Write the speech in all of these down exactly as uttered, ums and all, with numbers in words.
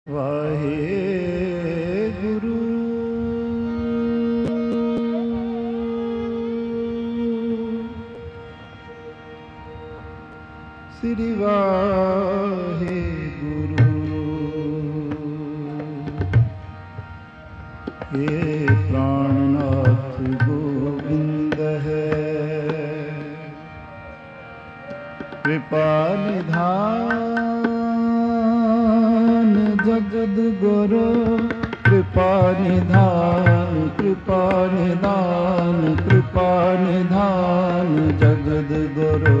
वाहेगुरु श्री वाहेगुरु। हे प्राणनाथ गोविंद है कृपा निधान जगद गुरु। कृपा निधान कृपा निधान कृपा निधान जगद गुरु।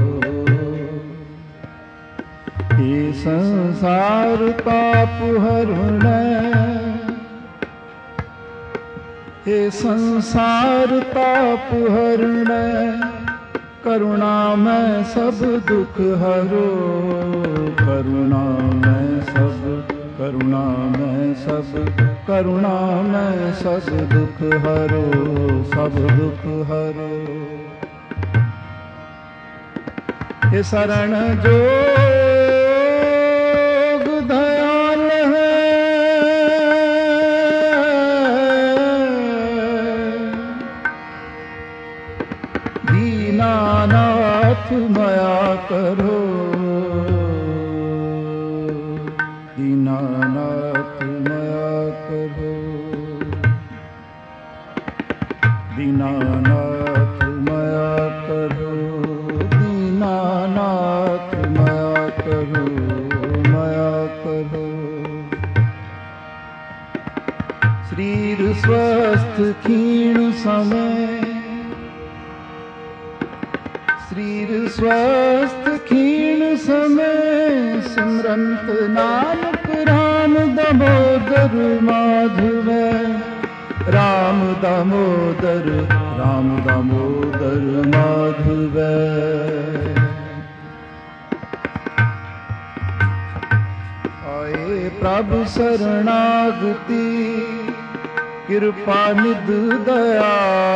हे संसार ताप हरण, हे संसार ताप हरण, करुणा में सब दुख हरो। करुणा में सब करुणा में सब करुणा में सब दुख हरो, सब दुख हरो। हे शरण जोग दयाल है, दीनानाथ माया करो। दीनानाथ माया करो, दीनानाथ माया करो, दीनानाथ माया करो, माया करो। शरीर स्वस्थ क्षीण समय, शरीर स्वस्थ क्षीण समय, सिमरंत नानक राम दामोदर माधव। राम दामोदर राम दामोदर माधव। आए प्रभु शरणागति कृपा निध दया।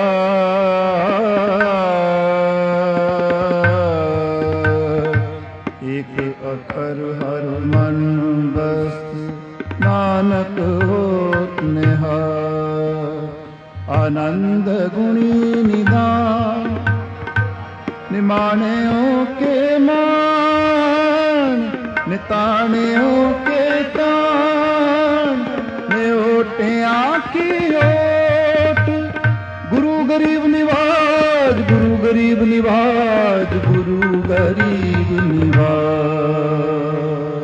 एक अखर हर मन बस नानक होत निहाल। आनंद गुणी निदान निमाणियों के मान, निताणियों के तान, निओटियां की ओट। गुरु गरीब निवाज, गुरु गरीब निवाज, गुरु गरीब निवाज।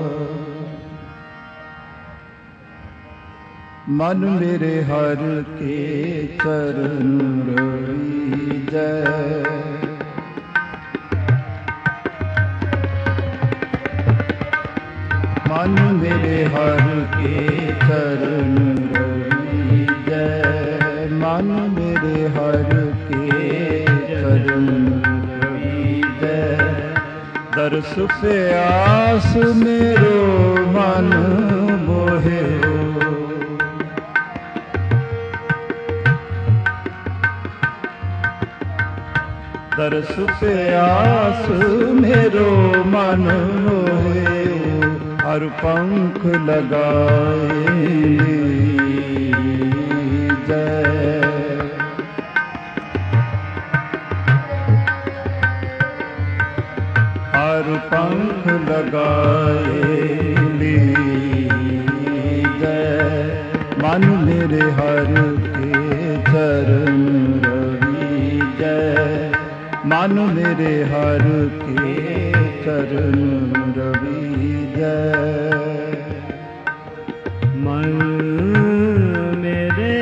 मन मेरे हर के चरण रवि जय। मन मेरे हर के चरण रवि जय। मन मेरे हर के चरण रवि जय। दर्श प्यास मेरो मन मोहे हो। दर्श प्यास मेरो मन मोहे। हर पंख लगाए जय। हर पंख लगाए जय। मन मेरे हर के चरण रवि जय। मन मेरे हर के चरण रवि जय। मन मेरे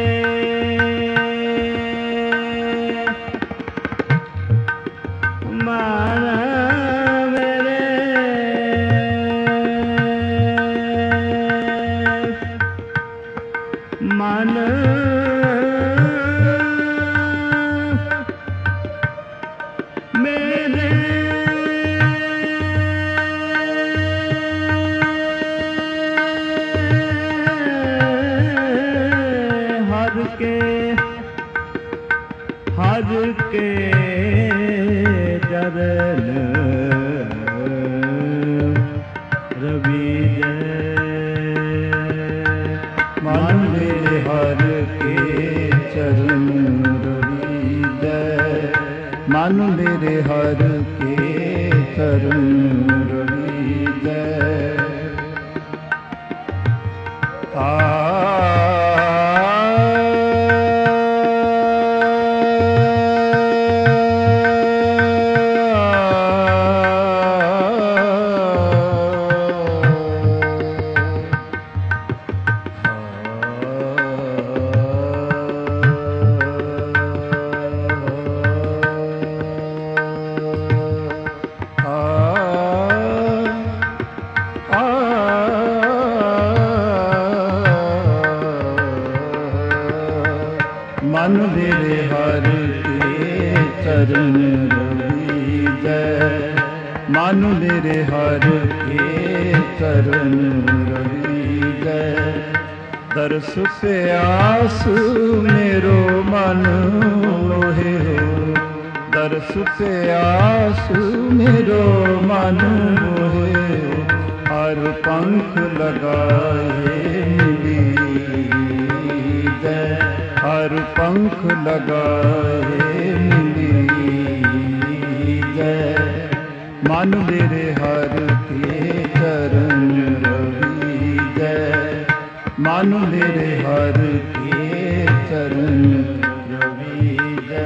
मन मेरे मन मेरे हर के हर के चरण रवि जय। मन मेरे हर के चरण रविजै। आ मन मेरे हर के चरण रविजै। मन मेरे हर के चरण रविजै। दर्श प्यास मेरो मन मोहे हो। दर्श प्यास मेरो मन मोहे हो। हर पंख लगाए मिली जय। हर पंख लगाए मिली जय। मन मेरे हर के चरण रविजै। मन मेरे हर के चरण रविजै।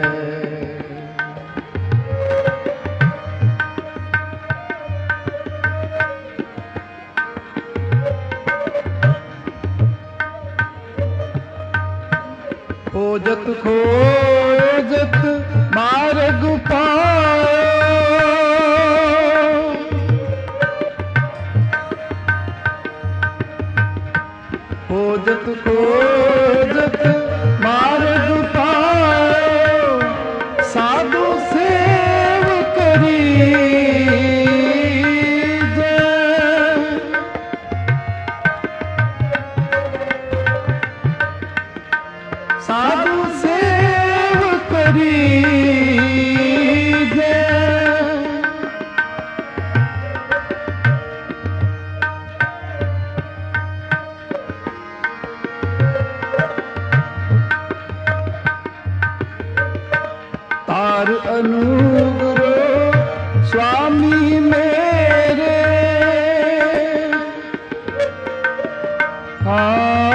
खोजत खोजत मार्ग पायो। खोजत खोजत मार्ग पायो। साधु सेव करी जय। साधु सेव करी जय। तार अनुग्रह स्वामी मेरे। हाँ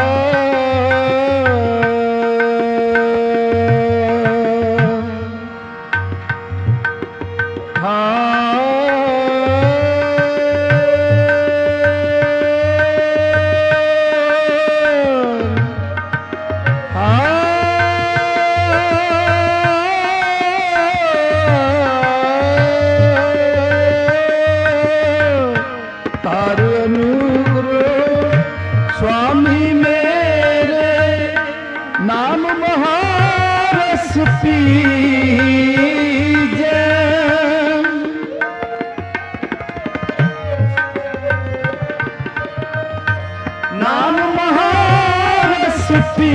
तार अनुग्रह स्वामी मेरे। नाम महारस पीजै। नाम महारस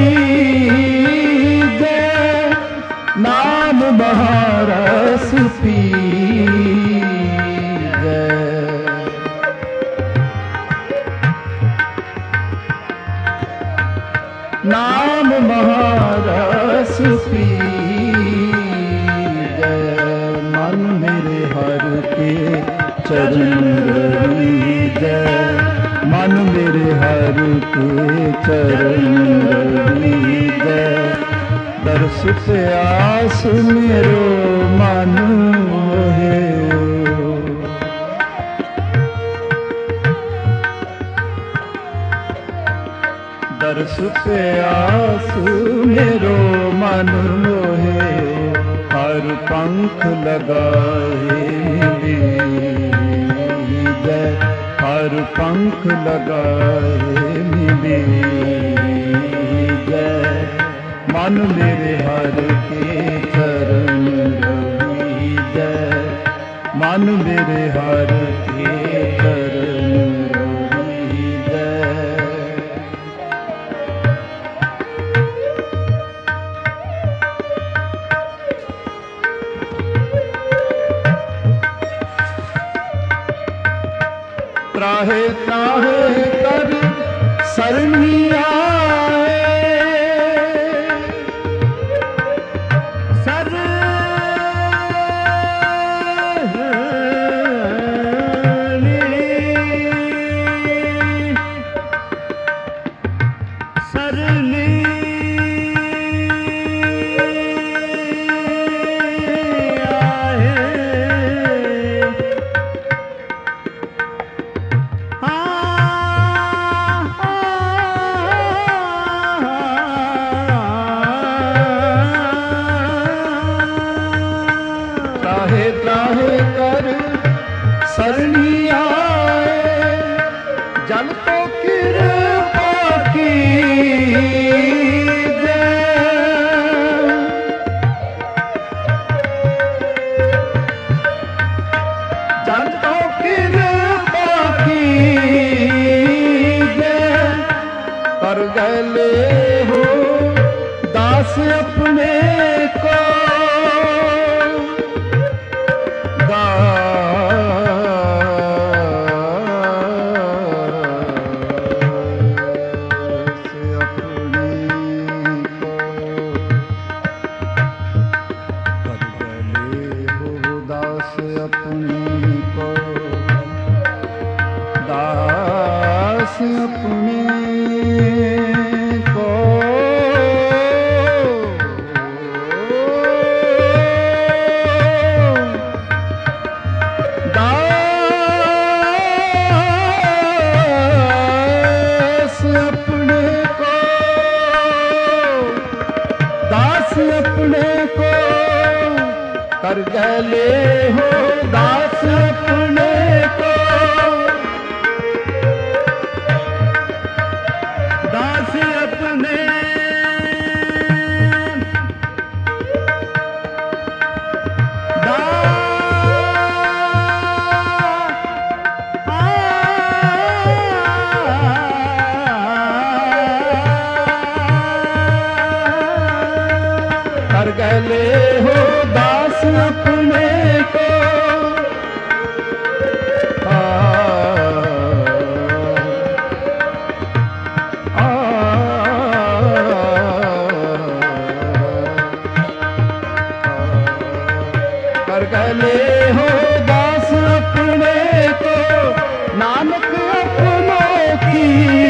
पीजै। नाम महारस पीजै। नाम महारस पीजै। मन मेरे हर के चरण रविजै। मन मेरे हर के चरण रविजै। दर्श प्यास मेरो मन मोहे हो। दर्श प्यास मेरो मन मोहे। हर पंख लगाए मिली जय। हर पंख लगाए मिली जय। मन मेरे हर के चरण रविजै। मन मेरे हर के चरण रविजै। त्राहे त्राहे कर सरनी आए। सर सरणी आए जल तो कृपा की जल तो कृपा की कर गले हो दास अपने को कर गले हो दास अपने को दास अपने कर गले हो दास अपने को आ, आ, कर गले हो दास अपने को नानक अपनों की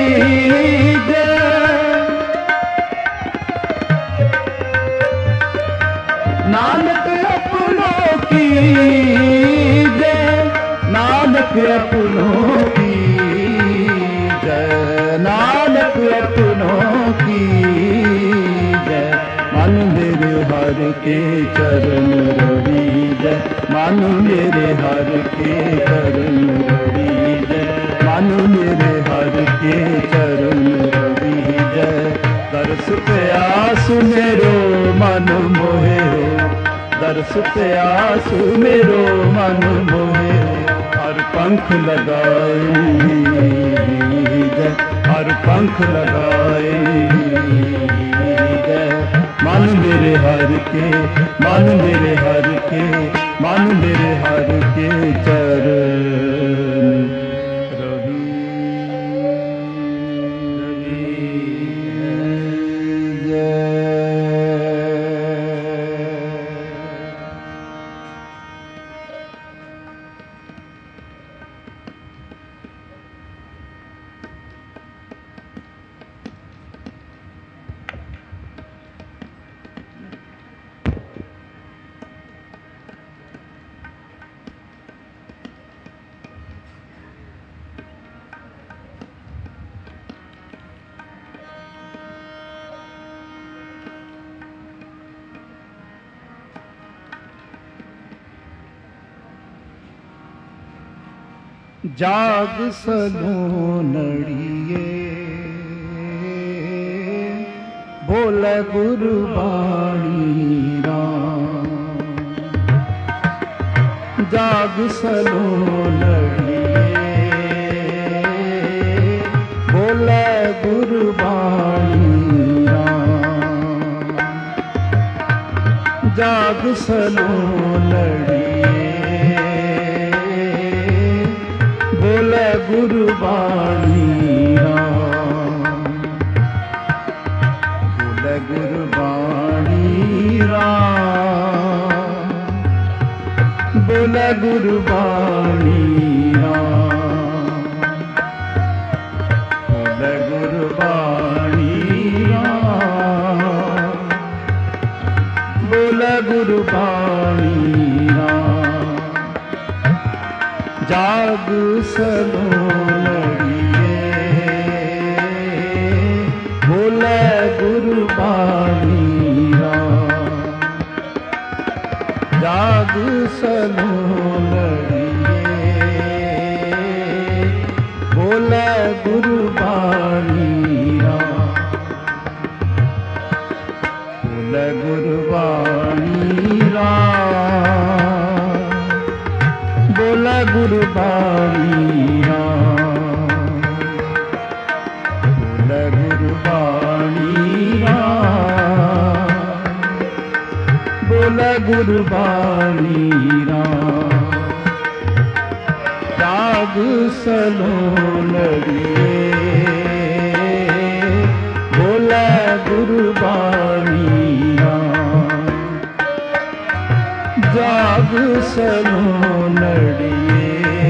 नानक अपनों की जय नानक अपनों की जय नानक अपनों की जय मन मेरे हर के चरण रवि जय मन मेरे हर के चरण रवि जय मन मेरे हर के चरण रवि जय दर्श प्यास मेरो मन मोहे हो दर्श प्यास मेरो मन मोहे हर पंख लगाए जय हर पंख लगाए जय मन मेरे हर के मन मेरे हर के मन मेरे हर के चरण रवि जाग सलोनड़िए बोल गुरबाणी राम जाग सलोनड़िए बोल गुरबाणी राम जाग सलोनड़िए बोले गुरबाणी राम बोले गुरबाणी राम बोले गुरबाणी राम बोले गुरबाणी राम बोले गुरबाणी राम जाग सलोनड़िए बोले गुरबाणी राम जाग सलोनड़िए गुरबाणी राम जाग सलोनड़िए बोले गुरबाणी राम जाग सलोनड़िए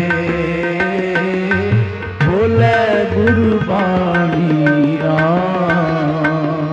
बोले गुरबाणी राम।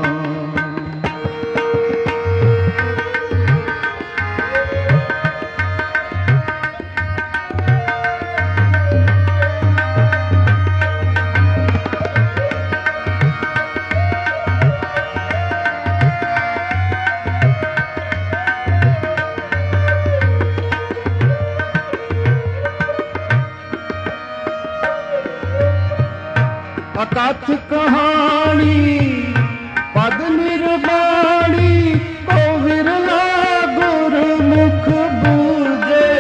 अकथ कहानी पद निर्वाणी को विरला गुरमुख बूझे।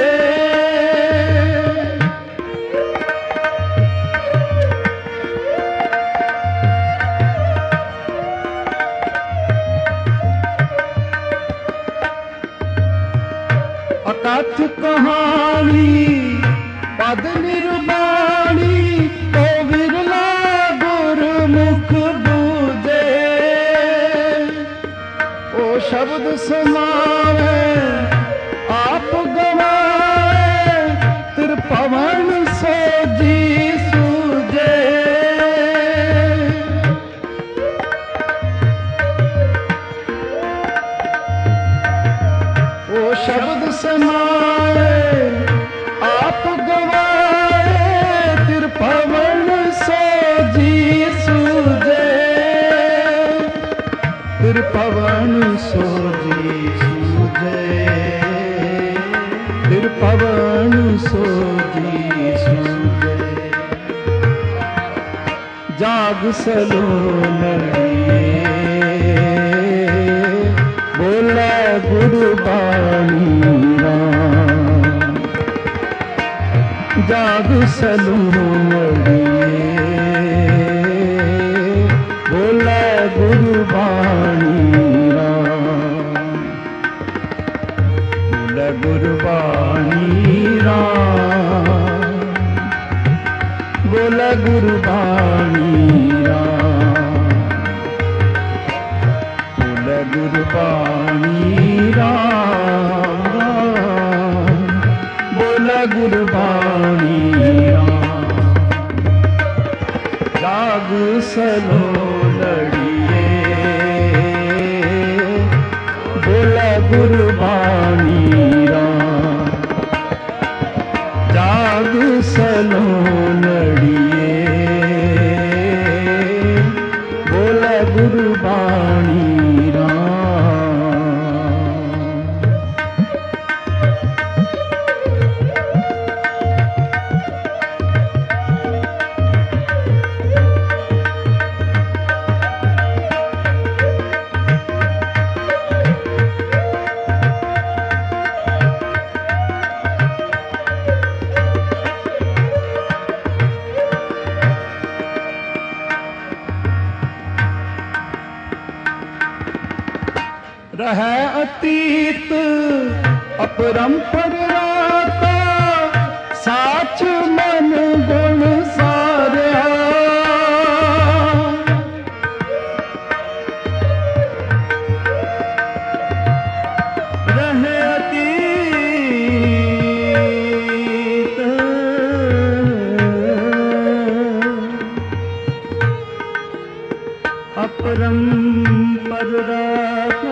अकथ कहानी पद निर्वाणी को विरला मुख बूझे। ओ शब्द समावे आप गवाए त्रिपवन सोजी सूझे। ओ शब्द समावे आप गवाए त्रिपवन सोजी त्रिपवन सोजी सूझे त्रिपवन सोजी सूझे। जाग सलोनड़िए बोले गुरबाणी राम जाग सलोनड़िए बोले गुरबाणी राम बोले गुरबाणी राम बोले गुरबाणी राम बोले गुरबाणी राम बोले गुरबाणी राम। जाग सलोनड़िए बोले गुरबाणी राम जाग सलोनड़िए बोले गुरबाणी राम। रहे अतीत अपरंपर राता साच मन गुण सारा। रहे अतीत अपरंपर राता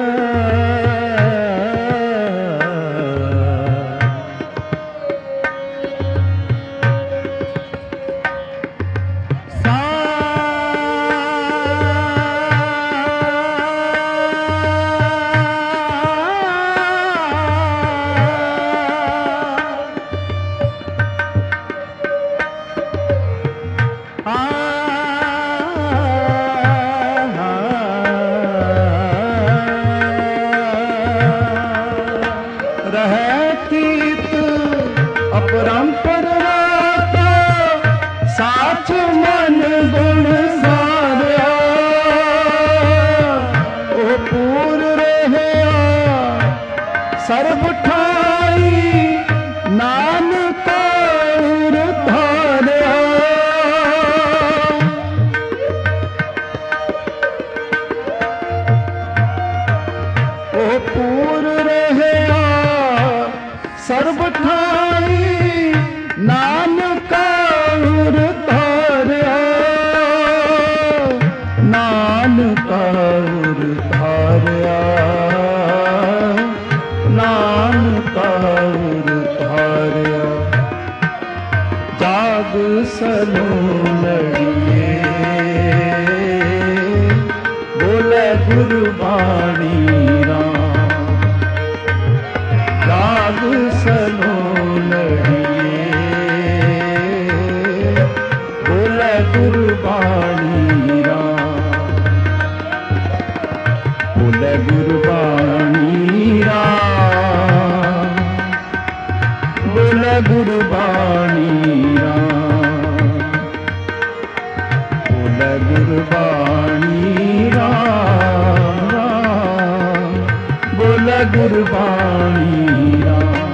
बोले गुरबाणी राम राम, बोले गुरबाणी राम।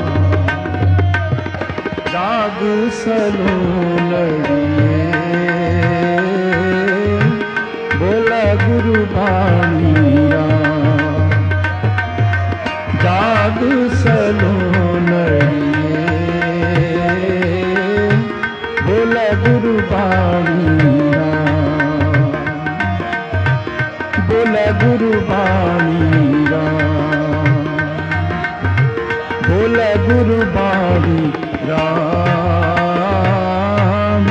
जाग सलोलड़िए बोले गुरबाणी राम, जाग सलोलड़िए बोले गुरबाणी राम, बोले गुरबाणी राम, बोले गुरबाणी राम।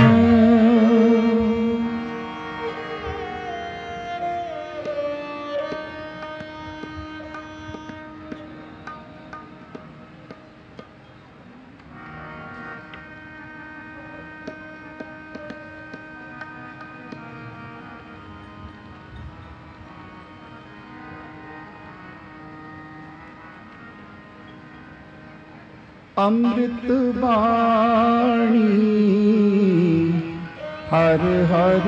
अमृत बाणी हर हर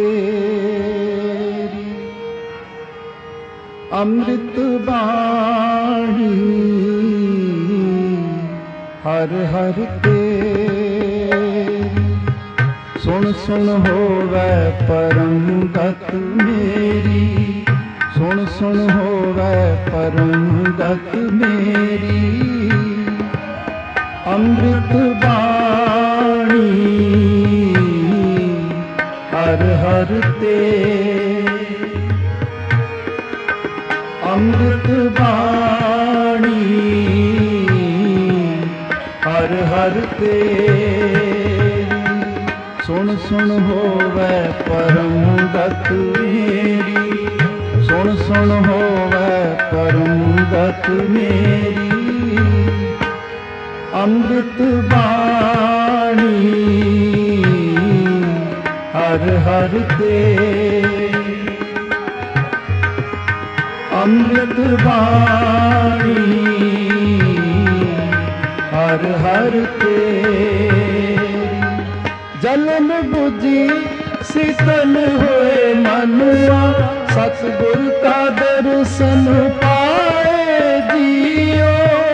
तेरी, अमृत बाणी हर हर तेरी। सुन सुन होवे परम गत मेरी, सुन सुन होवे परम गत मेरी। अमृत बाणी हर हर तेरी, अमृत बाणी हर हर तेरी। सुन सुन होवे परम गत मेरी, सुन सुन होवे परम गत मेरी। अमृत बाणी हर हर तेरी, अमृत बाणी हर हर तेरी। जलन बुझी शीतल होए मनुआ, सतगुर का दर्शन पाए जियो।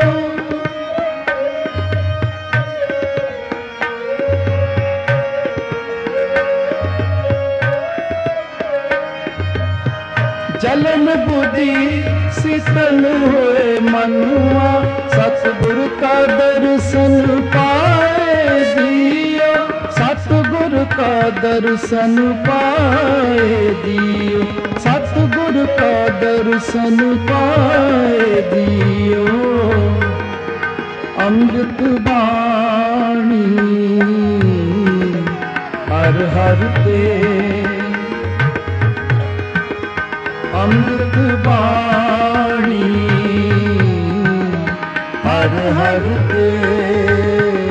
जलन बुझी शीतल होए मनुआ, सतगुर का दर्शन पाए दियो। सतगुर का दर्शन पाए दियो, सतगुर का दर्शन पाए दियो। अमृत बाणी हर हर तेरी, अमृत बाणी हर हर तेरी।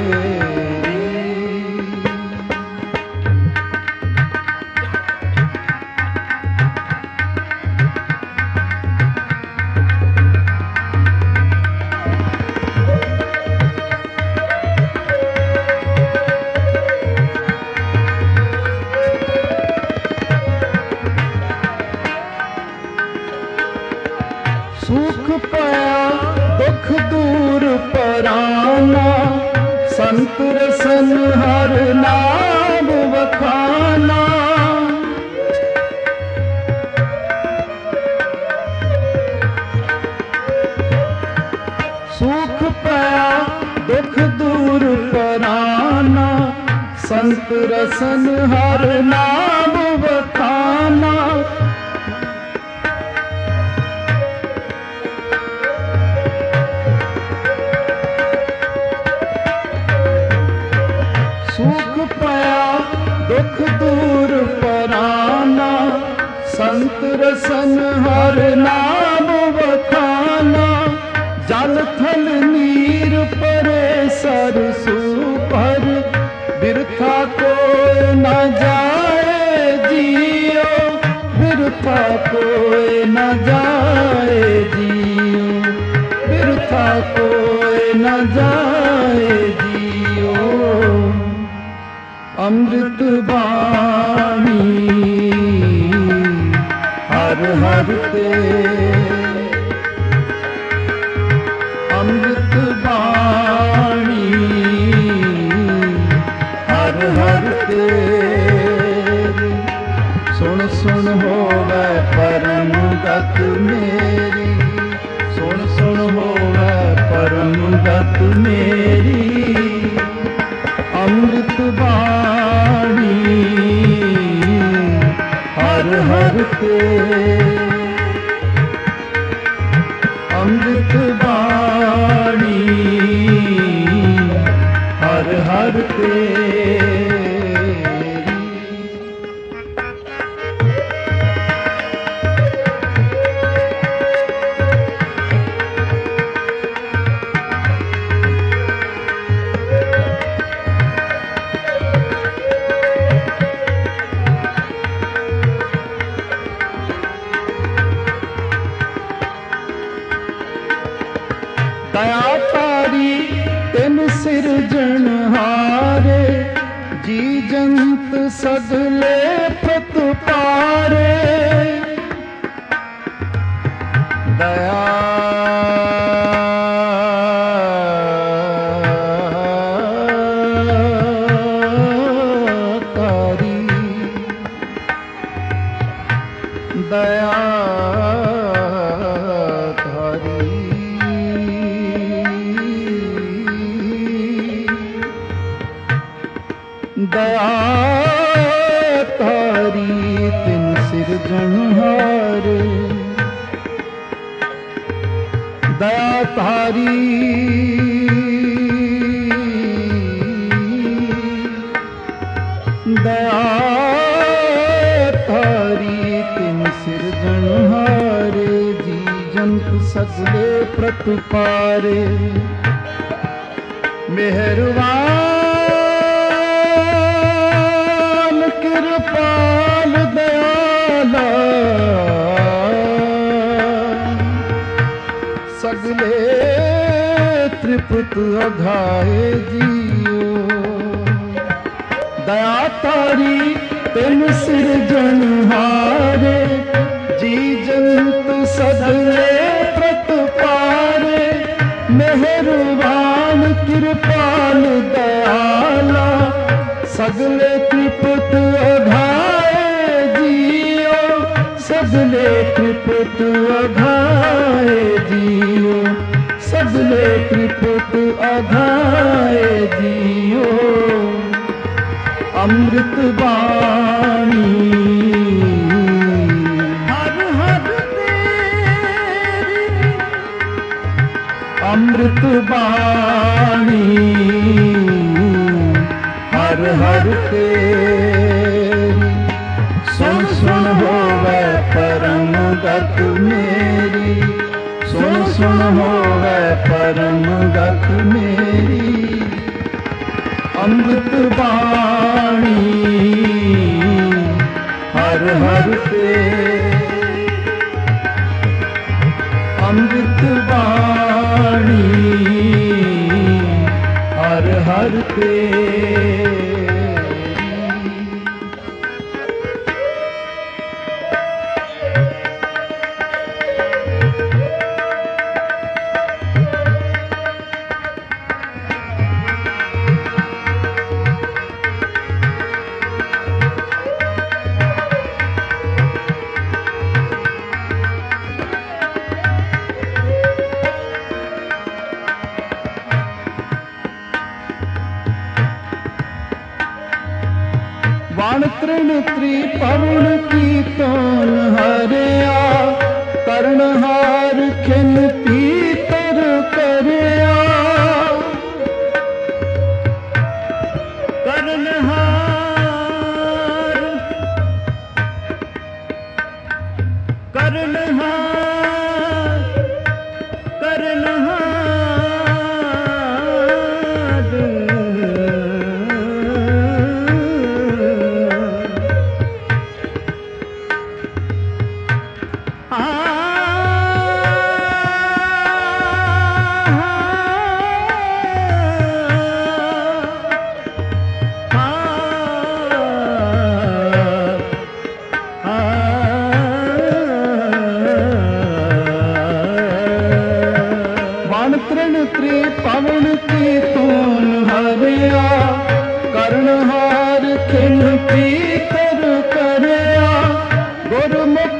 सुख पाया दुख दूर पराना, संत रसन हर नाम बखाना। सुख पाया दुख दूर पराना, संत रसन हर नाम बखाना। सुख पाया दुख दूर पराना, संत रसन हर नाम बखाना। जल थल नीर परे सरसू पर, बिरथा कोई न जाए जियो, बिरथा कोई न जाए जियो, बिरथा कोई न जाए जियो। अमृत बाणी हर हर ते अमृत बाणी हर हर ते सुन सुन होवे परम गत मेरी सुन सुन होवे परम गत मेरी अमृत बाणी हर हर ते अमृत बाणी हर हर ते दया तारी तिन सिरजनहारे जी जंत सगले प्रतपारे दया तारी दया दया तारी तिन सिरजनहारे दया तारी दया तारी तिन सिरजनहारे जी जंत सगले प्रतपारे मेहरबान कृपाल दयाला सगले त्रिपुत अघाए जियो दया तारी तिन सिरजनहारे जी जंत सगले प्रतपारे मेहरबान कृपाल दयाला सगले त्रिपुत अघाए जियो सगले त्रिपुत अघाए जियो सगले त्रिपुत अघाए जियो अमृत बाणी हर हर तेरी अमृत बाणी हर हर तेरी सुन सुन होवे परम गत मेरी सुन सुन होवे परम गत मेरी अमृत बाणी हर हर तेरी अमृत बाणी हर हर तेरी वाण तृण त्रिपवण कीर्तन हरिया कर्णहार खिन पीतर करया कर्णहार कर्णहार कर्णहार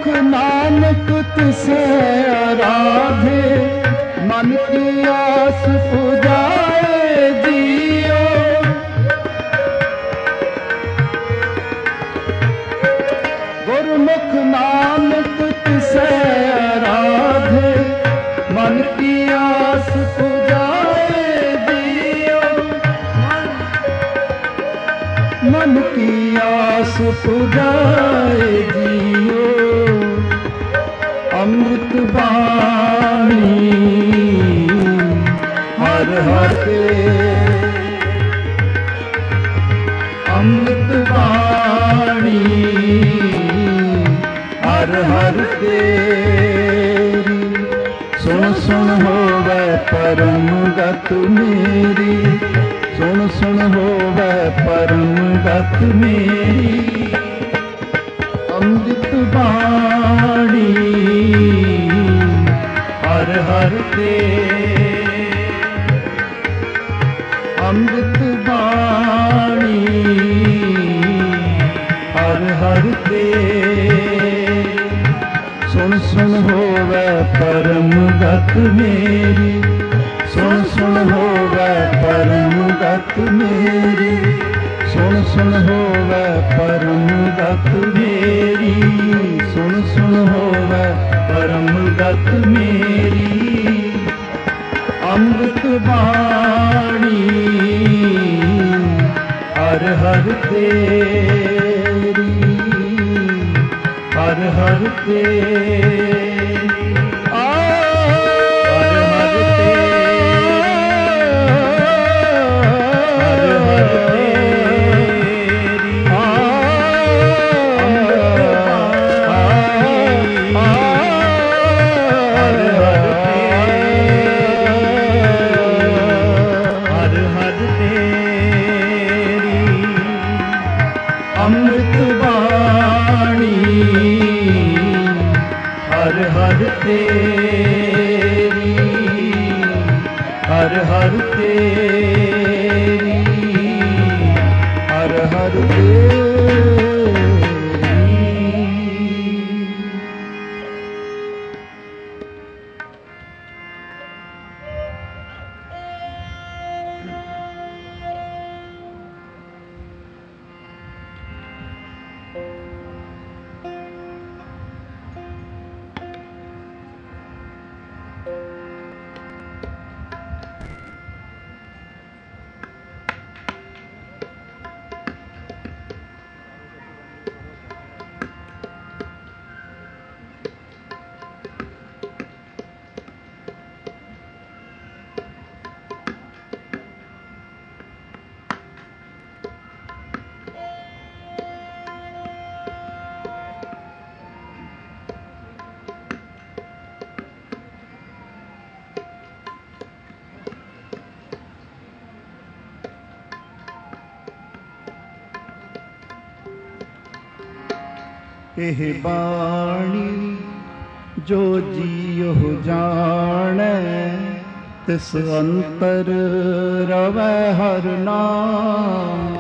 नानक तिसे आराधे, मन की आस पुजाए जियो। गुरमुख नानक तिसे आराधे, मन की आस पुजाए जियो। मन की आस पुजाए जियो। अमृत बाणी हर हर के, अमृत बाणी हर हर तेरी। सुन सुन होवे परम गत मेरी, सुन सुन होवे परम गत मेरी। अमृत बाणी हर हर ते, अमृत बाणी हर हर ते। सुन सुन होवे परम गत मेरी, सुन सुन होवे परम गत मेरी। सुन सुन होवे परम गत मेरी, सुन सुन होवे परम गत मेरी। अमृत बाणी हर हर तेरी, हर हर तेरी। अमृत बाणी हर हर तेरी, हर हर तेरी, हर हर तेरी। एह बाणी जो जियो जाने, तिस अंतर रवै हर नाम।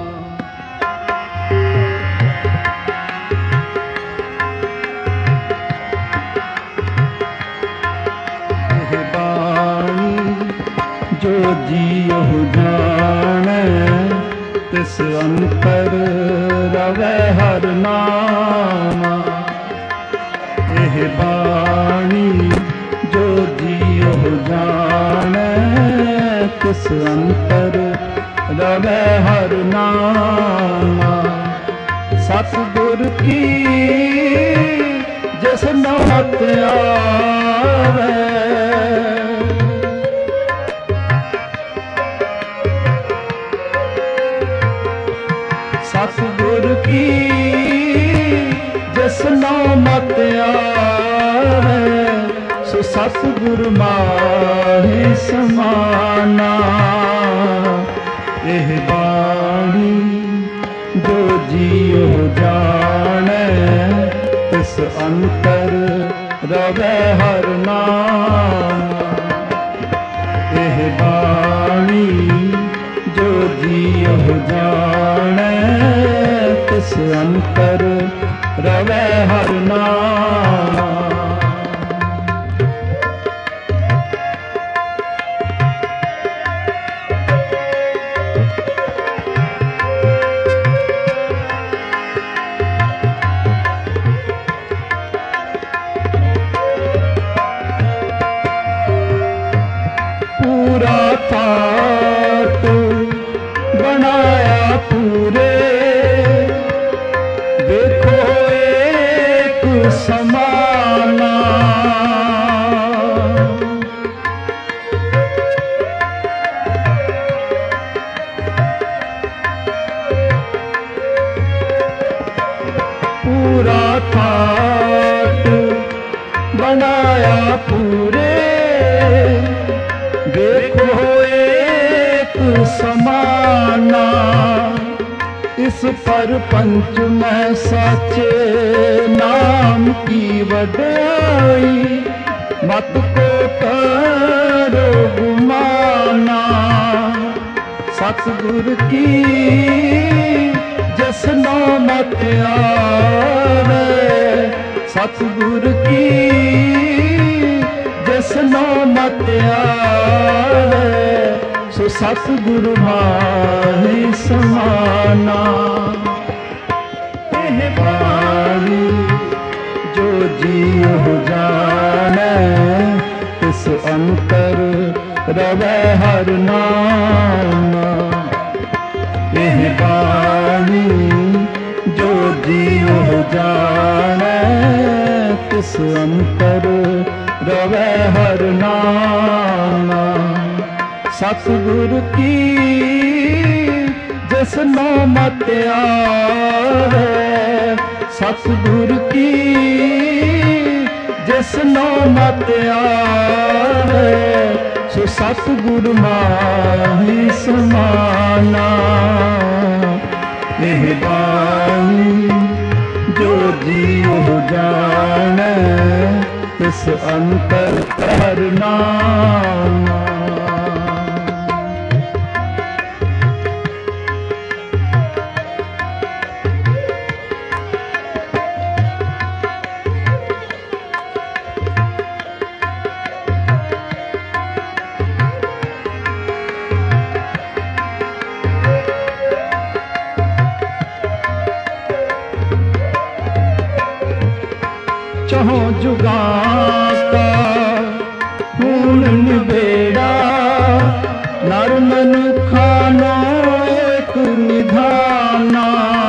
एह बाणी जो जियो जाने, तिस अंतर रवै हर नाम। एह बाणी जो जियो जाने, तिस अंतर रवै हर नाम। सतगुर की जिस नात आवे, सतगुर की जिस नामत आवे, सो सतगुर माहे समाना। एह बाणी जो जियो जाने, तिस अंतर रवै हर नाम। एह बाणी जो जियो जाने, तिस अंतर रवै हर नाम। समाना। पूरा ठाट बनाया पूरे, देखो एक समाना। इस पर पंच में साचे नाम की वड्याई, मत को करो गुमाना। सतगुर की जिस नौमत आवे, सतगुर की जिस नौमत आवे, सो सतगुरु माहि समाना। एह बाणी जो जीव जाने, तिस अंतर रवै हर नाम। एह बाणी जो जीव जाने, तिस अंतर रवै हर नाम। सतगुरु की जिस नौमत आवे, सतगुरु की जिस नौमत आवे, सो सतगुरु माहि समाना। एह बाणी जो जीव जाने, तिस अंतर हर नाम। चहों जुगा का खून निबेड़ा, नर मनुखानो एक निधाना।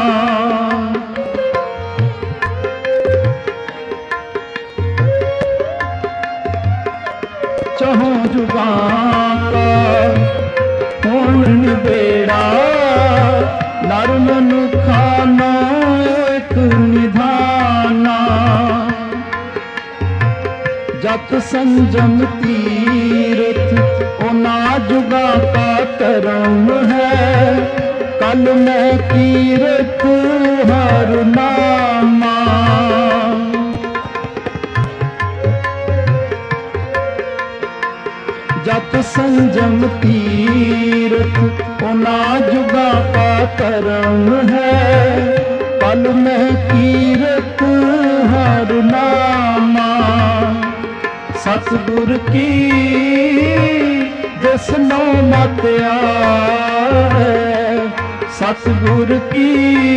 चहों जुगा का खून निबेड़ा, नर मनुखानो एक निधाना। जत संजम तीरथ ओना जुगा का करम है, कल में कीरत हर नामा। जत संजम तीरथ ओना जुगा का करम है, कल में कीरत हर नामा। सतगुर की जिस नौमत आवे, सतगुर की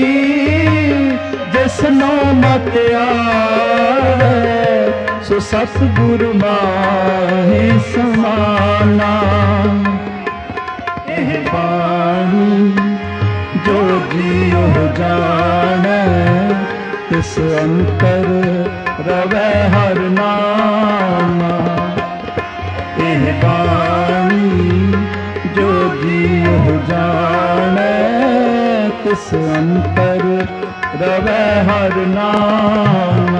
जिस नौमत आवे, सो सतगुरु माहि समाना। एह बाणी जो जीव जाने, तिस अंतर रवै हर नाम। एह बाणी जो जीव जाने, तिस अंतर रवै हर नाम।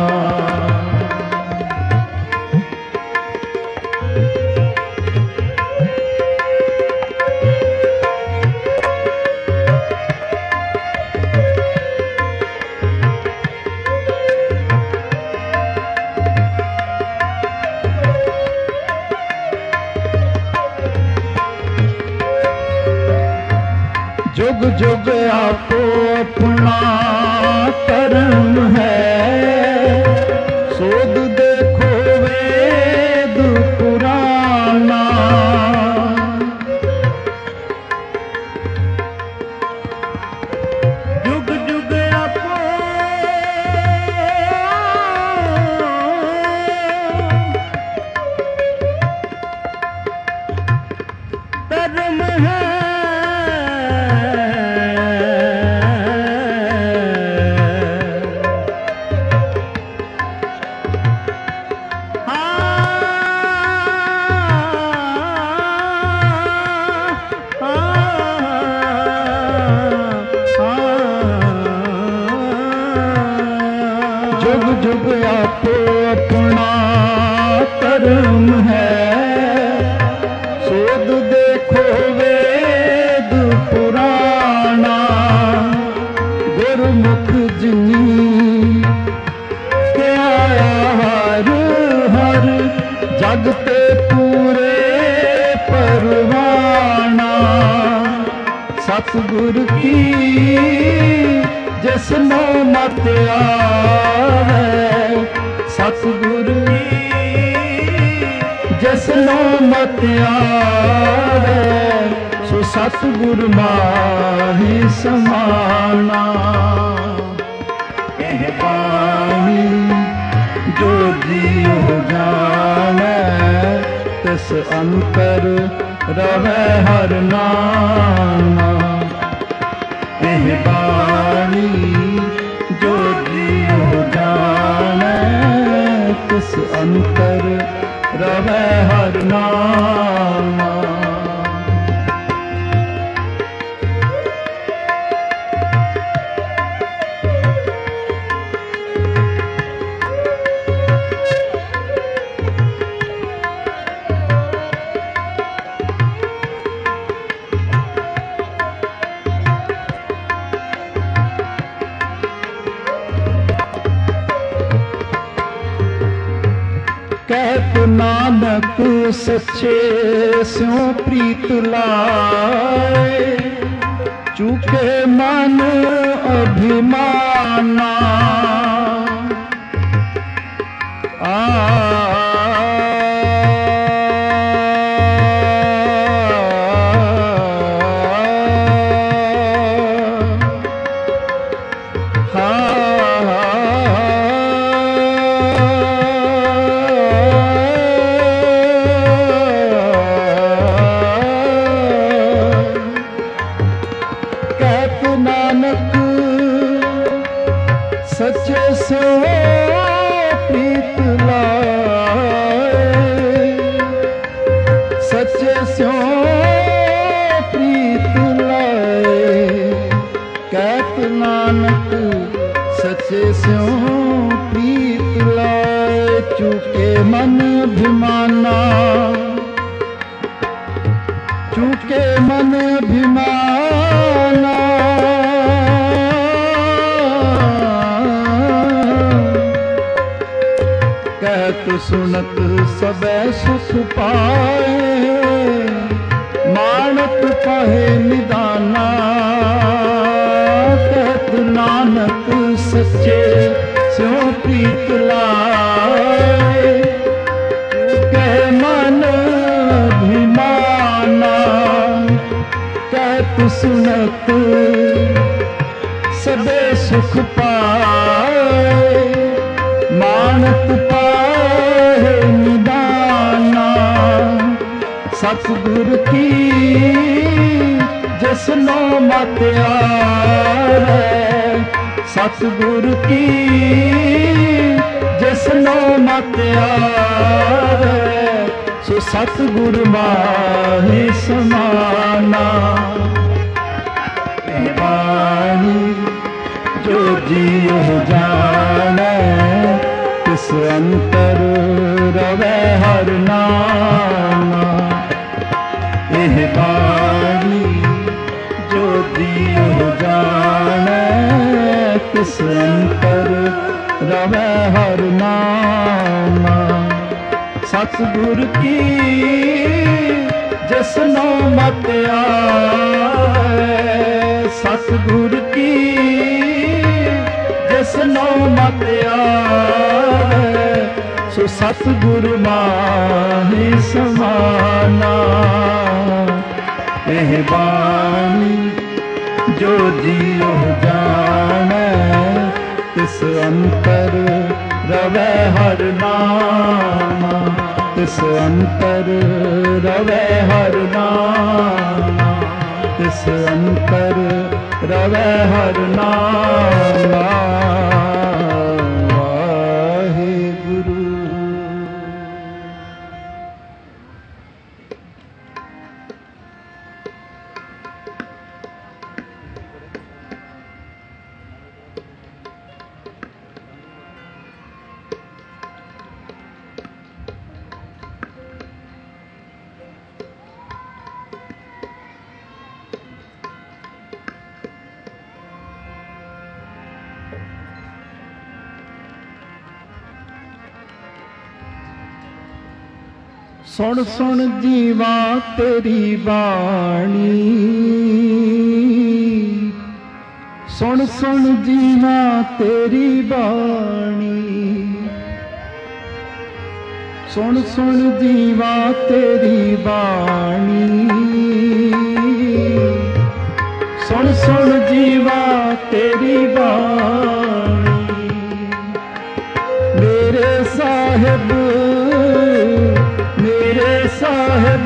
जुग जुग आपो अपना कर्म है, सोद देखो वेद पुराना। जुग जुग आपो कर्म है, जुग आपो अपना कर्म है। सोध देखो वेद पुराना गुरमुख जिनी के आया हर हर जग ते पूरे परवाना। सतगुर की जिसनो मत आवे, सतगुर जिसनो मत आवे, सो सतगुर माही समाना। एह बाणी जो जीव जाने, तिस अंतर रवै हर नामा। एह बाणी जो जीव जाने, तिस अंतर रवै हर नामा। कहत नानक सच्चे स्यों प्रीत लाए, चूके मन अभिमाना। आ सच्चे स्यों प्रीत लाए, सच्चे स्यों प्रीत लाए। कहत नानक सच्चे स्यों प्रीत लाए, चूके मन अभिमाना, चूके मन अभिमाना। कहत सुनत सबे सुख पाए, मानत पाहे निदाना। कहत नानक सच्चे स्यों प्रीत लाए, कह मन अभिमाना। कहत सुनत सबे सुख पाए, मानत पाहे निदाना। सतगुर की जिसनो मत आवे, सतगुर की जिसनो मत आवे, सो सतगुर माही समाना। बाणी जो जीव जाने, तिस अंतर रवै हर नामा। एह बाणी जो जीव जाने, तिस अंतर रवै हर नामा। सतगुर की जिसनो मत आवे, सतगुर की जिसनो मत आवे, सो सतगुर माही समाना। एह बाणी जो जीव जाने, तिस अंतर रवै हर नामा। तिस अंतर रवै हर नामा, तिस अंतर रवै हर नामा। वाहिगुरु। ਸੁਣ ਸੁਣ ਜੀਵਾ ਤੇਰੀ ਬਾਣੀ, ਸੁਣ ਸੁਣ ਜੀਵਾ ਤੇਰੀ ਬਾਣੀ, ਸੁਣ ਸੁਣ ਜੀਵਾ ਤੇਰੀ ਬਾਣੀ, ਸੁਣ ਸੁਣ ਜੀਵਾ ਤੇਰੀ ਬਾਣੀ। ਮੇਰੇ ਸਾਹਿਬ ਮੇਰੇ ਸਾਹਿਬ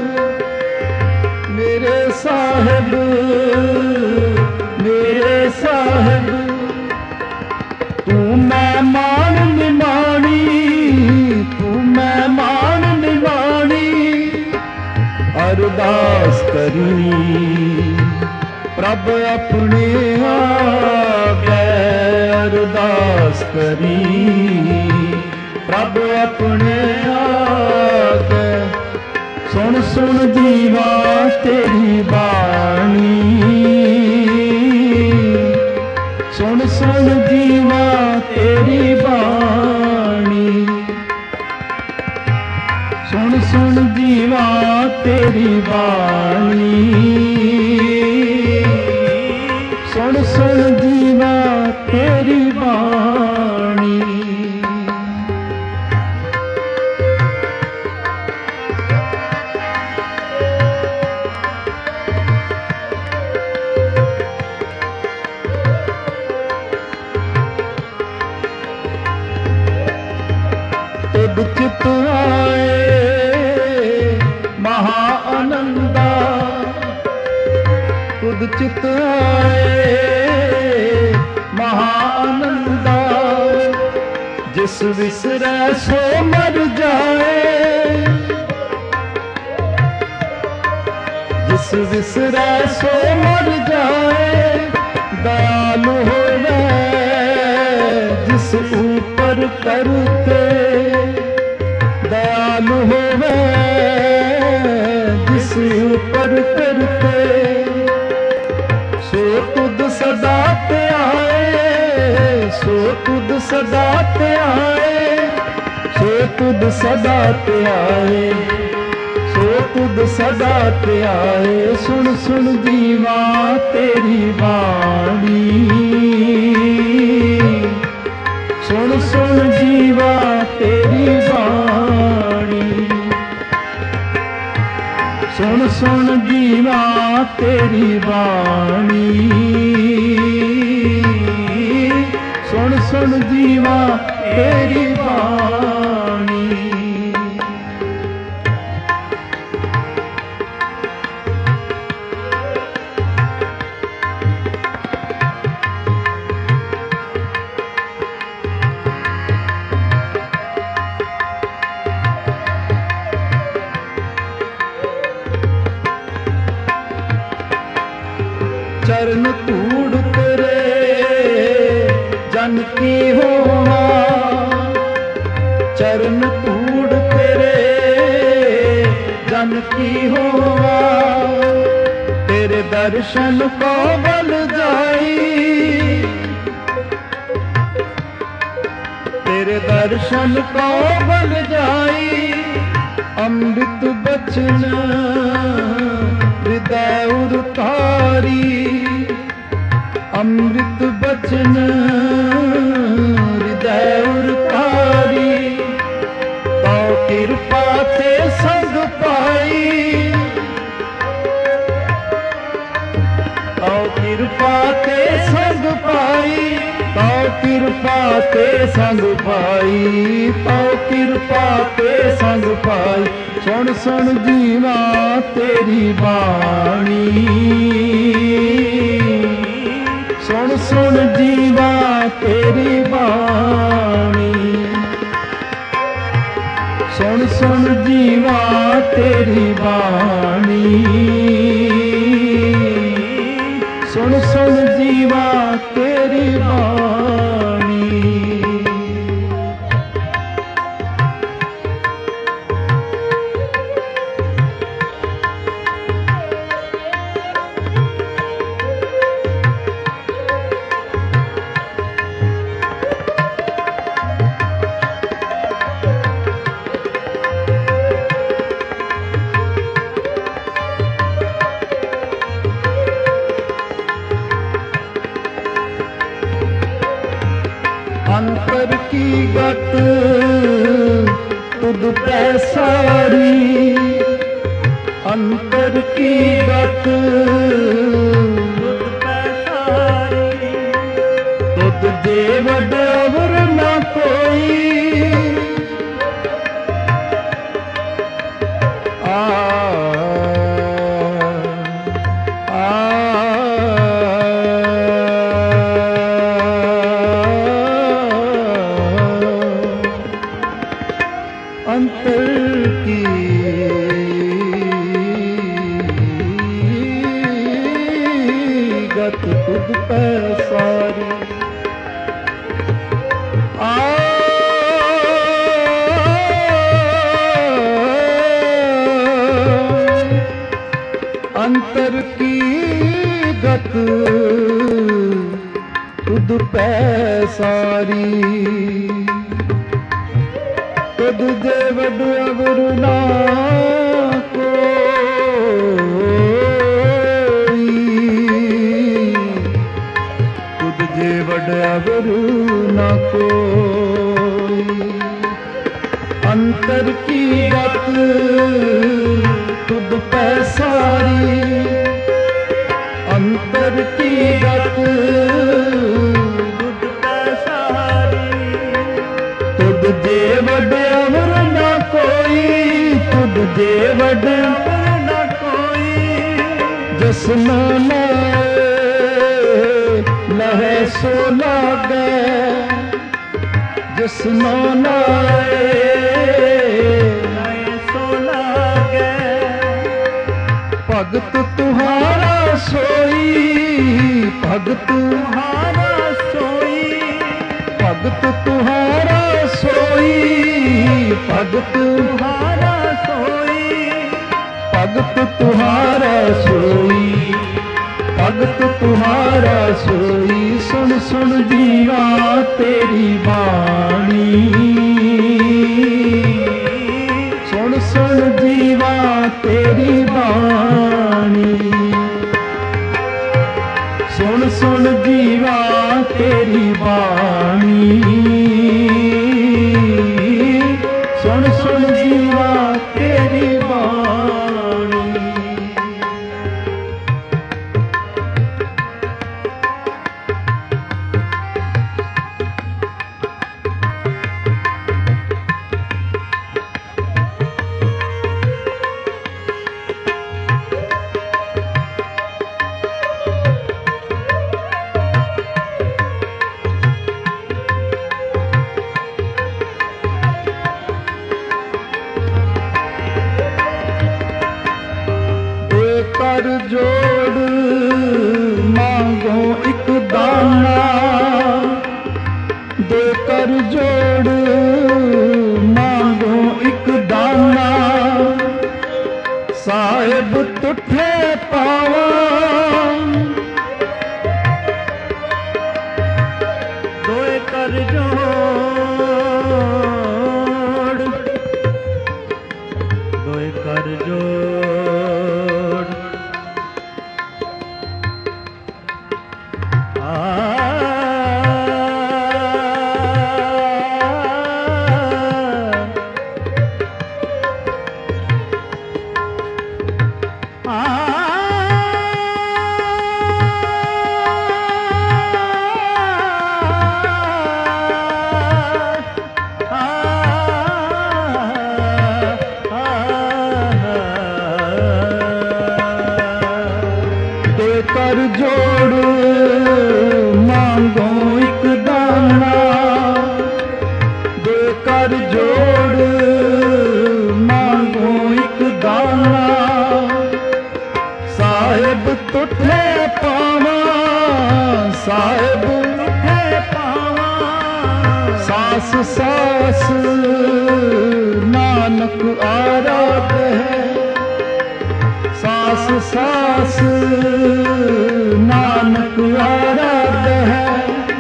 ਮੇਰੇ ਸਾਹਿਬ ਮੇਰੇ ਸਾਹਿਬ, ਤੂੰ ਮਹਿਮਾਨ ਨਿਮਾਣੀ, ਤੂੰ ਮਹਿਮਾਨ ਨਿਮਾਣੀ। ਅਰਦਾਸ ਕਰੀ ਪ੍ਰਭ ਆਪਣੇ ਆਗੇ, ਅਰਦਾਸ ਕਰੀ ਪ੍ਰਭ ਆਪਣੇ ਆਗੇ। ਸੁਣ ਸੁਣ ਜੀਵਾ ਤੇਰੀ ਬਾਣੀ, ਸੁਣ ਸੁਣ ਜੀਵਾ ਤੇਰੀ ਬਾਣੀ, ਸੁਣ ਸੁਣ ਜੀਵਾ ਤੇਰੀ ਬਾਣੀ, ਸੁਣ ਸੁਣ ਜੀਵਾ ਤੇਰੀ ਬਾਣੀ। ਤੁਧ ਚਿਤ ਆਏ ਮਹਾ ਆਨੰਦਾ, ਤੁਧ ਚਿਤ ਆਏ ਮਹਾ ਆਨੰਦਾ। ਜਿਸ ਵਿਸਰੈ ਸੋ ਮਰ ਜਾਏ, ਜਿਸ ਵਿਸਰੈ ਸੋ ਮਰ ਜਾਏ। ਦਇਆਲੁ ਹੋਵੇ ਜਿਸ ਉਪਰ ਕਰਤੇ, ਦਇਆਲੁ ਹੋਵੇ ਜਿਸ ਉਪਰ ਕਰਤੇ। ਸੋ ਤੁਧ ਸਦਾ ਧਿਆਏ, ਸੋ ਤੁਧ ਸਦਾ ਧਿਆਏ, ਸੋ ਤੁਧ ਸਦਾ ਧਿਆਏ, ਸੋ ਤੁਧ ਸਦਾ ਧਿਆਏ। ਸੁਣ ਸੁਣ ਜੀਵਾ ਤੇਰੀ ਬਾਣੀ, ਸੁਣ ਸੁਣ ਜੀਵਾ ਤੇਰੀ ਬਾਣੀ, ਸੁਣ ਸੁਣ ਜੀਵਾ ਤੇਰੀ ਬਾਣੀ, ਸੁਣ ਸੁਣ ਜੀਵਾ ਤੇਰੀ ਬਾਣੀ। ਚਰਨ ਧੂੜ ਤੇਰੇ ਜਨ ਕੀ ਹੋਵਾ, ਚਰਨ ਧੂੜ ਤੇਰੇ ਜਨ ਕੀ ਹੋਵਾ। ਤੇਰੇ ਦਰਸ਼ਨ ਕੋ ਬਲ ਜਾਈ, ਤੇਰੇ ਦਰਸ਼ਨ ਕੋ ਬਲ ਜਾਈ। ਅੰਮ੍ਰਿਤ ਬਚਨ ਹਿਰਦੈ ਉਤਾਰੀ, ਅੰਮ੍ਰਿਤ ਬਚਨ ਹਿਰਦੈ ਉਤਾਰੀ। ਤਉ ਕਿਰਪਾ ਤੇ ਸੰਗ ਪਾਈ, ਤਉ ਕਿਰਪਾ ਤੇ ਸੰਗ ਪਾਈ, ਤਉ ਕਿਰਪਾ ਤੇ ਸੰਗ ਪਾਈ, ਤਉ ਕਿਰਪਾ ਤੇ ਸੰਗ ਪਾਈ। ਸੁਣ ਸੁਣ ਜੀਵਾ ਤੇਰੀ ਬਾਣੀ, ਸੁਣ ਸੁਣ ਜੀਵਾ ਤੇਰੀ ਬਾਣੀ, ਸੁਣ ਸੁਣ ਜੀਵਾ ਤੇਰੀ ਬਾਣੀ, ਸੁਣ ਸੁਣ ਜੀਵਾ ਤੇਰੀ ਬਾਣੀ। गत तुद पे सारी, अंतर की गत तुद पे सारी, तुद जे वडवर न कोई। आ अंतर की गत तुद पे सारी। आ अंतर की गत तुद पे सारी, तुद जे वड अवर ना कोई, तुद जे वड अवर ना कोई। अंतर की गत तुद पे सारी, अंतर की गत तुद पे सारी, तुद जे वड अवर न कोई, तुद जे वड अवर न कोई। जिसना लाए लहे सो लागे, जिसना लाए लहे सो लागे। भगत तुम्हारा सोई, भगत तुम्हारा सोई, भगत तुम्हारा सोई, भगत तुम्हारा सोई, भगत तुम्हारा सोई, भगत तुम्हारा सोई। सुन सुन जीवा तेरी वाणी, सुन सुन जीवा तेरी वाणी, सुन सुन जीवा तेरी वाणी, सुन सुन जीवा तेरी वाणी। कर जोड़ मांगो एक दाना, दे कर जोड़ मांगो एक दाना। साहिब तुठे पावा दोए कर जोड़, दोए कर जोड़। कर जोड़ मांगो एक दाना, दे कर जोड़ मांगो एक दाना। साहिब तुठे पावा, साहिब तुठे पावा। सास सास नानक आराध है, सास सास नानक आराध है।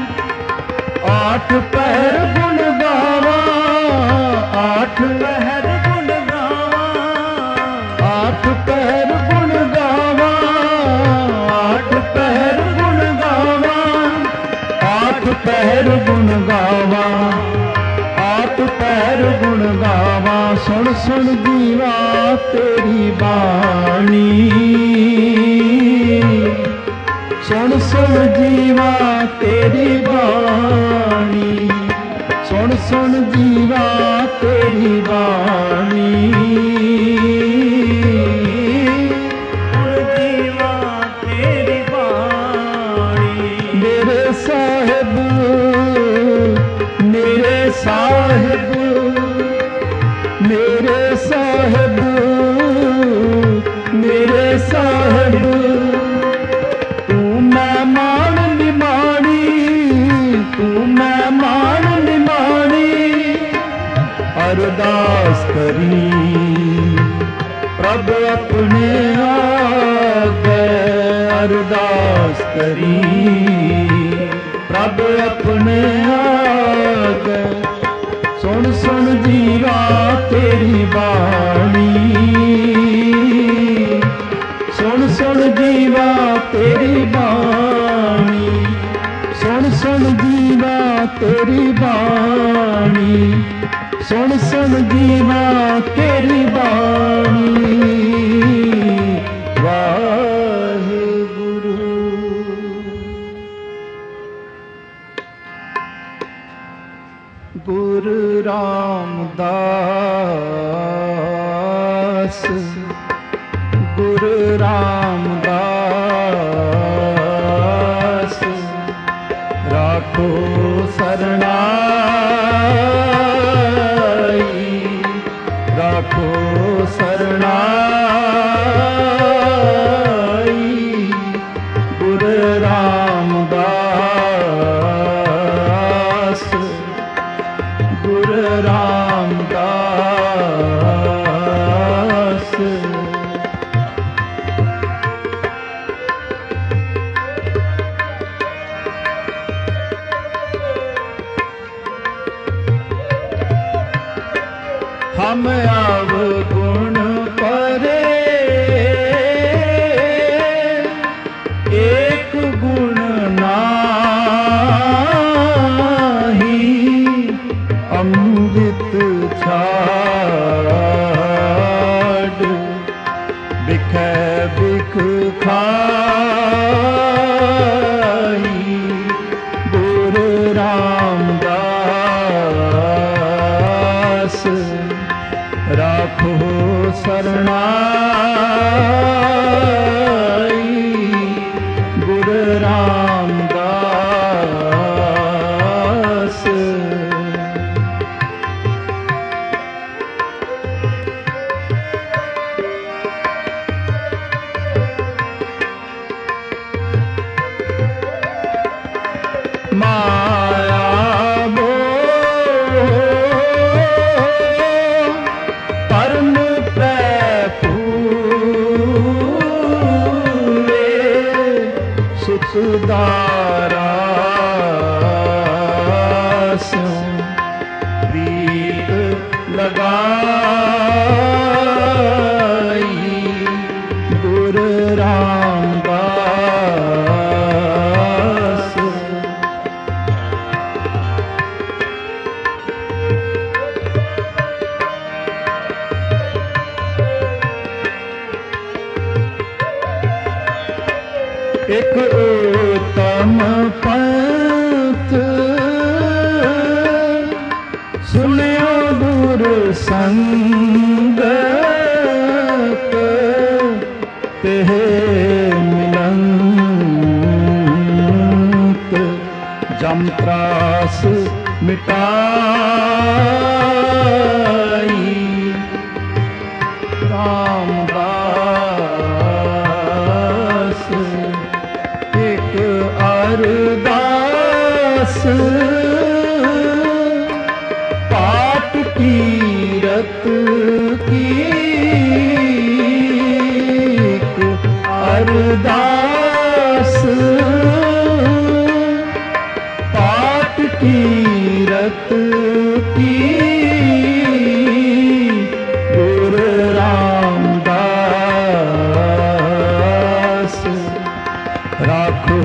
आठ पहर गुण गावा, आठ पहर गुण गावा, आठ पहर गुण गावा, आठ पहर गुण गावा, आठ पहर गुण गावा, पैर गुण गावा सुन सुन जीवा तेरी बाणी सुन सुन जीवा तेरी बाणी सुन सुन जीवा तेरी बाणी जीवा तेरी बाणी मेरे साहिब मेरे साहिब मेरे साहिब मेरे साहिब तू मेहमान निमानी तू मेहमान निमानी अरदास करी प्रभ अपने आगे अरदास करी प्रभ अपने आगे सुन सुन जीवा तेरी बाणी सुन सुन जीवा तेरी बाणी सुन सुन जीवा तेरी बाणी सुन सुन जीवा तेरी बाणी वाहिगुरु। गुरु रामदास गुरु रामदास राखो शरणाई राखो शरणाई गुरु रामदास गुरु रामदास। हम अवगुण परे एक गुण नाही अमृत छाड़ बिख बिख खाई गुरु रामदास राखो शरणाई गुरु रामदास। माया परम पूरे सुखदारा प्रीत लगाई गुरु रामदास। एक उत्तम पंथ सुनियो दूर संगत तेह मिलंत जम त्रास मिटाई रामदास। एक अरदास पाठ कीरत की अरदास पाठ कीरत की गुरु रामदास राखो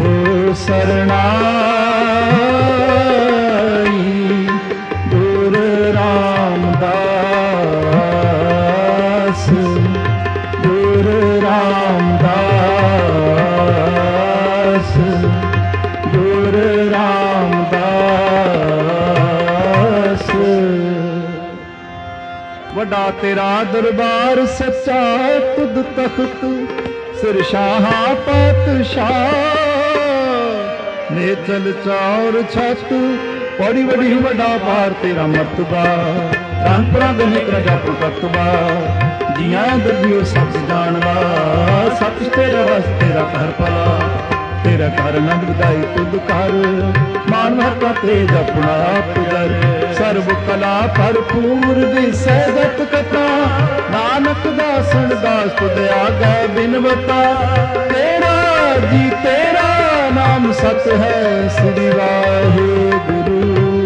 शरणाई गुरु राम। ਵੱਡਾ ਤੇਰਾ ਦਰਬਾਰ ਸੱਚਾ ਤੁਧ ਤਖਤ ਸਿਰ ਸ਼ਾਹਾਂ ਪਾਤਸ਼ਾਹ ਨੇ ਚਲ ਚੌਰ ਛੱਤ ਬੜੀ ਵੱਡੀ ਵੱਡਾ ਪਾਰ ਤੇਰਾ ਮਰਤਬਾ ਰੰਗ ਪ੍ਰੰਗ ਨਿਕਲ ਜਾ ਪ੍ਰਤਬਾ ਜੀਆਂ ਦਰਜੀਓ ਸਭ ਜਾਣਵਾ ਸੱਚ ਤੇਰਾ ਵਸ ਤੇਰਾ ਘਰ ਭਲਾ ਤੇਰਾ ਘਰ ਨੰਦ ਵਧਾਈ ਤੁਧ ਕਰ ਮਾਨ ਮਹਤਾ ਤੇਜ ਆਪਣਾ ਆਪ ਕਰ ਸਰਬ ਕਲਾ ਭਰਪੂਰ ਦੀ ਸਹਿਜਤ ਕਥਾ ਨਾਨਕ ਦਾਸਨ ਦਾਸ ਤੁਧ ਆਗੇ ਬਿਨਵਤਾ ਤੇਰਾ ਜੀ ਤੇਰਾ ਨਾਮ ਸਤ ਹੈ ਸ੍ਰੀ ਵਾਹਿਗੁਰੂ।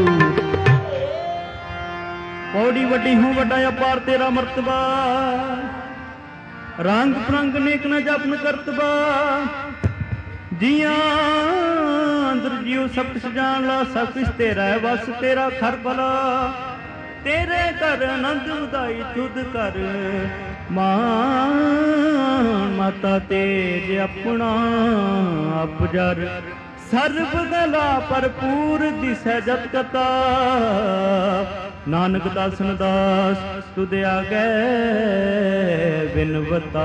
ਪੌੜੀ ਵੱਡੀ ਹੂੰ ਵੱਡਾ ਅਪਾਰ ਤੇਰਾ ਮਰਤਬਾ ਰੰਗ ਪ੍ਰੰਗ ਨੇਕ ਨ ਜਪਨ ਕਰਤਬਾ ਜੀਆਂ ਅੰਦਰ ਜੀਉ ਸਭ ਕੁਛ ਜਾਣ ਲਾ ਸਭ ਕੁਛ ਤੇਰਾ ਹੈ ਵਸ ਤੇਰਾ ਖਰ ਭਲਾ ਤੇਰੇ ਘਰ ਆਨੰਦ ਉਦਾਈ ਤੁਧ ਕਰ ਮਾਨ ਮਾਤਾ ਤੇਜ ਆਪਣਾ ਆਪ ਜਰ ਸਰਬ ਗਲਾ ਭਰਪੂਰ ਦਿਸੈ ਜਤ ਕਤਾ ਨਾਨਕ ਦਾਸਨ ਦਾਸ ਤੁਧ ਆਗੇ ਬਿਨਵਤਾ।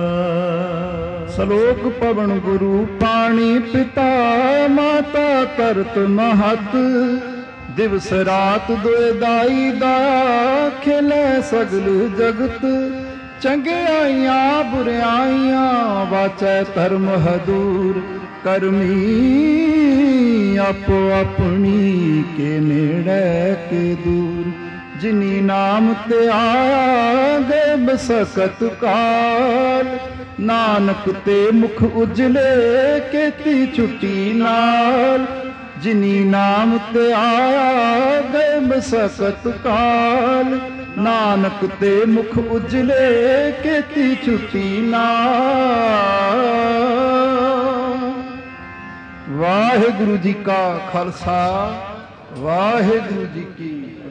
ਸਲੋਕ ਪਵਨ ਗੁਰੂ ਪਾਣੀ ਪਿਤਾ ਮਾਤਾ ਕਰਤ ਮਹਤ ਦਿਵਸ ਰਾਤ ਦੁਇ ਦਾਈ ਦਾ ਖਿਲੇ ਸਗਲ ਜਗਤ ਚੰਗਿਆਈਆਂ ਬੁਰਿਆਈਆਂ ਵਾਚੈ ਧਰਮ ਹਦੂਰ ਕਰਮੀ ਆਪੋ ਆਪਣੀ ਕੇ ਨੇੜੇ ਕੇ ਦੂਰ ਜਿਨੀ ਨਾਮ ਤੇ ਆਗੇ ਬਸਕਤ ਕਾਲ ਨਾਨਕ ਤੇ ਮੁਖ ਉਜਲੇ ਕੀਤੀ ਛੁੱਟੀ ਨਾਲ ਜਿਨੀ ਨਾਮ ਤੇ ਆਇਆ ਗਏ ਬਸਕਤ ਕਾਲ ਨਾਨਕ ਤੇ ਮੁਖ ਉਜਲੇ ਕੀਤੀ ਛੁੱਟੀ ਨਾਲ। ਵਾਹਿਗੁਰੂ ਜੀ ਕਾ ਖਾਲਸਾ ਵਾਹਿਗੁਰੂ ਜੀ ਕੀ